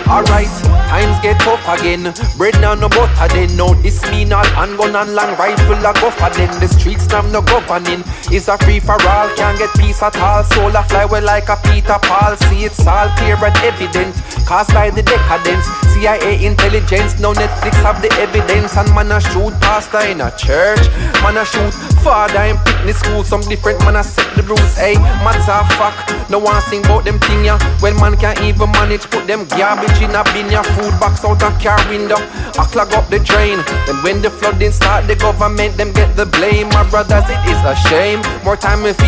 Alright, times get tough again. Bread now no butter then. No this mean all handgun and long rifle a go for them. The streets now no governing. It's a free for all, can't get peace at all. Soul a fly well like a Peter Paul. See it's all clear and evident, caused by the decadence. CIA intelligence, now Netflix have the evidence. And man a shoot pastor in a church, man a shoot father in picnic school. Some different man a set the rules. Hey, man's a fuck, no one sing about them thing ya. When man can't even manage, put them garbage in a bin ya. Food box out a car window, I clog up the drain. Then when the flooding start, the government them get the blame. My brothers, it is a shame. More time if